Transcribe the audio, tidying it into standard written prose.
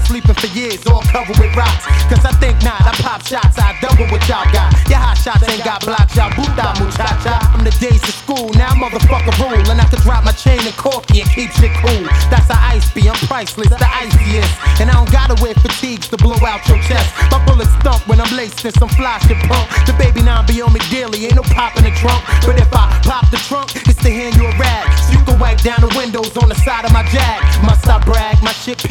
sleeping for years, all covered with rocks. Cause I think not, I pop shots, I double what y'all got. Your hot shots ain't got blocks, y'all boot that muchacha. I'm the days of school, now motherfucker rule. And I can drop my chain and corky and keep shit cool. That's how ice be, I'm priceless, the iciest. And I don't gotta wear fatigues to blow out your chest. My bullets thump when I'm laced in some fly shit pump. The baby now be on me daily, ain't no pop in the trunk. But if I pop the trunk, it's to hand you a rag, so you can wipe down the windows on the side of my Jag. Must I brag?